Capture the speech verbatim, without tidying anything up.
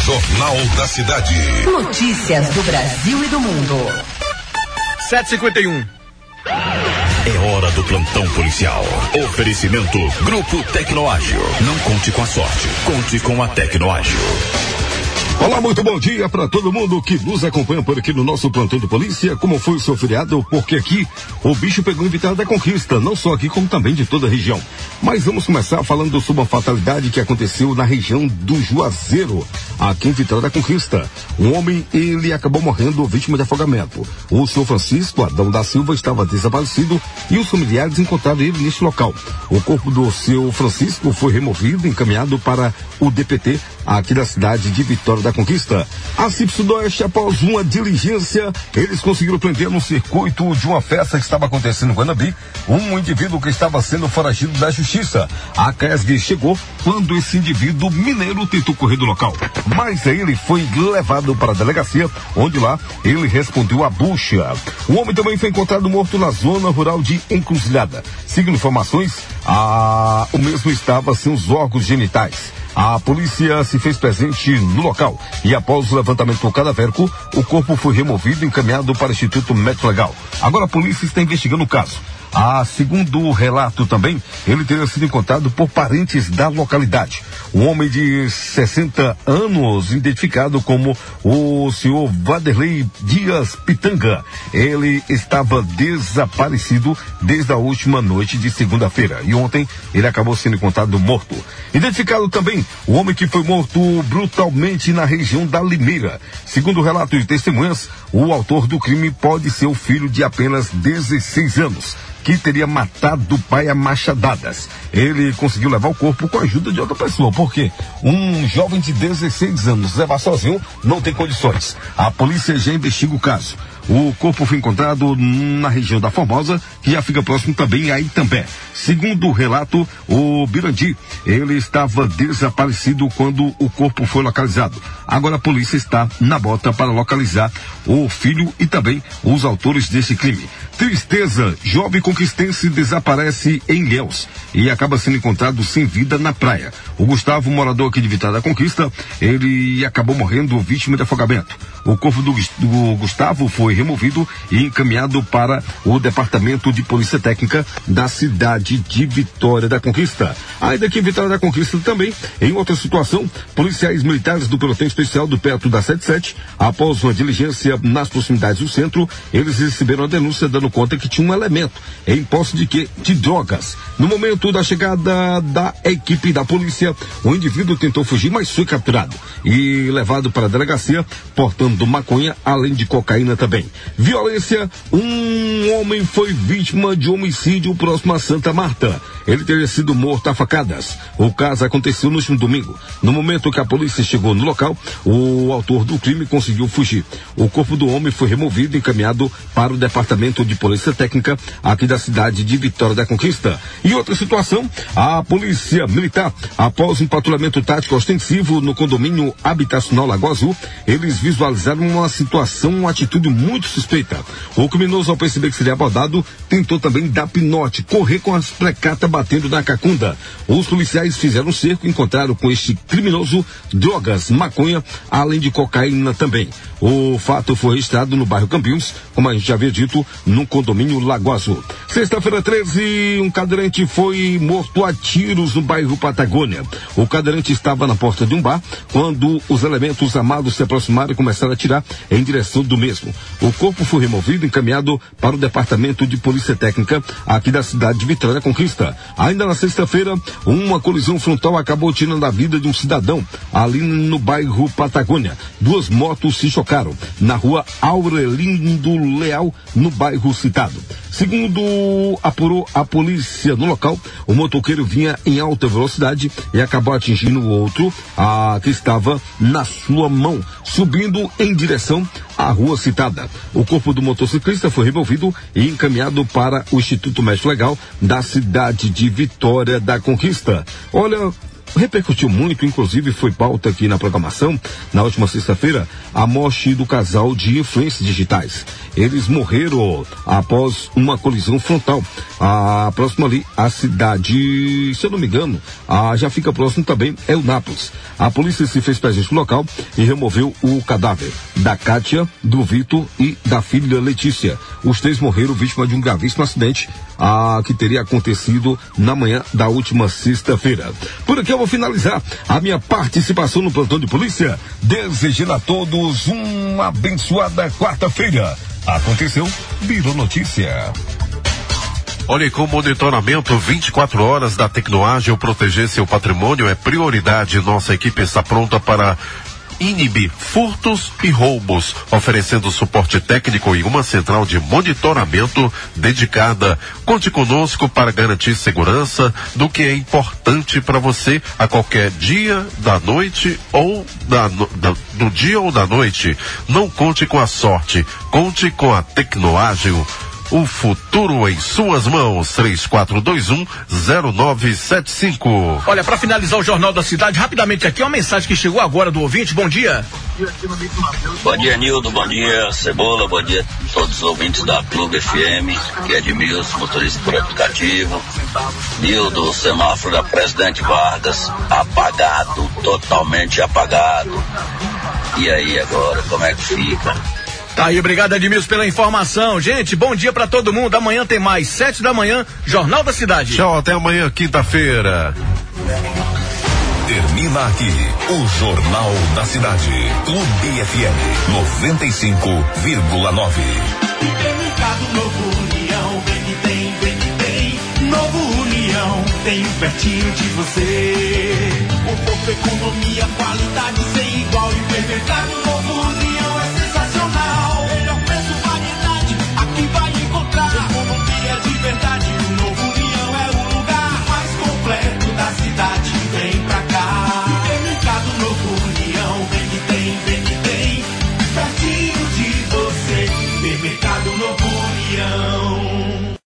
Jornal da Cidade. Notícias do Brasil e do mundo. sete e cinquenta e um. É hora do plantão policial. Oferecimento Grupo Tecnoágil. Não conte com a sorte, conte com a Tecnoágil. Olá, muito bom dia para todo mundo que nos acompanha por aqui no nosso plantão de polícia. Como foi o seu feriado? Porque aqui o bicho pegou em Vitória da Conquista, não só aqui como também de toda a região. Mas vamos começar falando sobre uma fatalidade que aconteceu na região do Juazeiro, aqui em Vitória da Conquista. Um homem, ele acabou morrendo vítima de afogamento. O senhor Francisco Adão da Silva estava desaparecido e os familiares encontraram ele neste local. O corpo do senhor Francisco foi removido e encaminhado para o D P T aqui da cidade de Vitória da Conquista. A C I P Sudoeste, após uma diligência, eles conseguiram prender no circuito de uma festa que estava acontecendo em Guanabi um indivíduo que estava sendo foragido da justiça. A C A E S G chegou quando esse indivíduo mineiro tentou correr do local, mas aí ele foi levado para a delegacia, onde lá ele respondeu à bucha. O homem também foi encontrado morto na zona rural de Encruzilhada. Segundo informações, a... o mesmo estava sem os órgãos genitais. A polícia se fez presente no local e após o levantamento cadavérico, o corpo foi removido e encaminhado para o Instituto Médico Legal. Agora a polícia está investigando o caso. Ah, segundo o relato também, ele teria sido encontrado por parentes da localidade. Um homem de sessenta anos, identificado como o senhor Vanderlei Dias Pitanga. Ele estava desaparecido desde a última noite de segunda-feira e ontem ele acabou sendo encontrado morto. Identificado também o homem que foi morto brutalmente na região da Limeira. Segundo o relato de testemunhas, o autor do crime pode ser o filho de apenas dezesseis anos. Que teria matado o pai a machadadas. Ele conseguiu levar o corpo com a ajuda de outra pessoa, porque um jovem de dezesseis anos levar sozinho não tem condições. A polícia já investiga o caso. O corpo foi encontrado na região da Formosa, que já fica próximo também a Itambé. Segundo o relato, o Birandi, ele estava desaparecido quando o corpo foi localizado. Agora a polícia está na bota para localizar o filho e também os autores desse crime. Tristeza, jovem conquistense desaparece em Ilhéus e acaba sendo encontrado sem vida na praia. O Gustavo, morador aqui de Vitória da Conquista, ele acabou morrendo vítima de afogamento. O corpo do, do Gustavo foi removido e encaminhado para o Departamento de Polícia Técnica da cidade de Vitória da Conquista. Ainda aqui em Vitória da Conquista também, em outra situação, policiais militares do pelotão especial do perto da setenta e sete, após uma diligência nas proximidades do centro, eles receberam a denúncia dando conta que tinha um elemento em posse de que? De drogas. No momento da chegada da equipe da polícia, o indivíduo tentou fugir, mas foi capturado e levado para a delegacia, portando maconha, além de cocaína também. Violência, um homem foi vítima de homicídio próximo a Santa Marta. Ele teria sido morto a facadas. O caso aconteceu no último domingo. No momento que a polícia chegou no local, o autor do crime conseguiu fugir. O corpo do homem foi removido e encaminhado para o Departamento de Polícia Técnica aqui da cidade de Vitória da Conquista. E outra situação, a polícia militar, após um patrulhamento tático ostensivo no condomínio habitacional Lagoa Azul, eles visualizaram uma situação, uma atitude muito suspeita. O criminoso, ao perceber que seria abordado, tentou também dar pinote, correr com as precatas batendo na cacunda. Os policiais fizeram um cerco e encontraram com este criminoso drogas, maconha, além de cocaína também. O fato foi registrado no bairro Campinos, como a gente já havia dito, no condomínio Lagoa Azul. Sexta-feira treze, um cadeirante foi morto a tiros no bairro Patagônia. O cadeirante estava na porta de um bar quando os elementos armados se aproximaram e começaram a atirar em direção do mesmo. O corpo foi removido e encaminhado para o Departamento de Polícia Técnica aqui da cidade de Vitória da Conquista. Ainda na sexta-feira, uma colisão frontal acabou tirando a vida de um cidadão ali no bairro Patagônia. Duas motos se chocaram na rua Aurelindo Leal, no bairro citado. Segundo apurou a polícia no local, o motoqueiro vinha em alta velocidade e acabou atingindo o outro, a, que estava na sua mão, subindo em direção à rua citada. O corpo do motociclista foi removido e encaminhado para o Instituto Médico Legal da cidade de Vitória da Conquista. Olha, repercutiu muito, inclusive foi pauta aqui na programação, na última sexta-feira, a morte do casal de influências digitais. Eles morreram após uma colisão frontal. A próxima ali, a cidade, se eu não me engano, a, já fica próximo também, é o Nápoles. A polícia se fez presente no local e removeu o cadáver da Kátia, do Vitor e da filha Letícia. Os três morreram vítimas de um gravíssimo acidente ah, que teria acontecido na manhã da última sexta-feira. Por aqui eu vou finalizar a minha participação no plantão de polícia, desejando a todos uma abençoada quarta-feira. Aconteceu, virou notícia. Olha, com monitoramento vinte e quatro horas da Tecnoagil, proteger seu patrimônio é prioridade. Nossa equipe está pronta para inibir furtos e roubos, oferecendo suporte técnico e uma central de monitoramento dedicada. Conte conosco para garantir segurança do que é importante para você a qualquer dia da noite ou da, da, do dia ou da noite. Não conte com a sorte, conte com a Tecnoagil. O futuro em suas mãos. Três quatro dois um zero nove sete cinco. Olha, para finalizar o Jornal da Cidade, rapidamente aqui, uma mensagem que chegou agora do ouvinte. Bom dia. Bom dia, Nildo. Bom dia, Cebola. Bom dia a todos os ouvintes da Clube F M, que é de Milson, motorista por aplicativo. Nildo, o semáforo da Presidente Vargas, apagado, totalmente apagado. E aí agora, como é que fica? Tá aí, obrigado Edmilson pela informação. Gente, bom dia pra todo mundo. Amanhã tem mais, sete da manhã, Jornal da Cidade. Tchau, até amanhã, quinta-feira. Termina aqui o Jornal da Cidade. Clube F M noventa e cinco vírgula nove. Supermercado Novo União, vem que tem, vem que tem. Novo União, tem pertinho de você. Conforto, economia, qualidade sem igual. Supermercado Novo União é sensacional. Melhor preço, variedade, aqui vai encontrar. Economia de verdade, o Novo União é o lugar mais completo da cidade. Vem pra cá. Supermercado Novo União, vem que tem, vem que tem. Pertinho de você, Supermercado Novo União.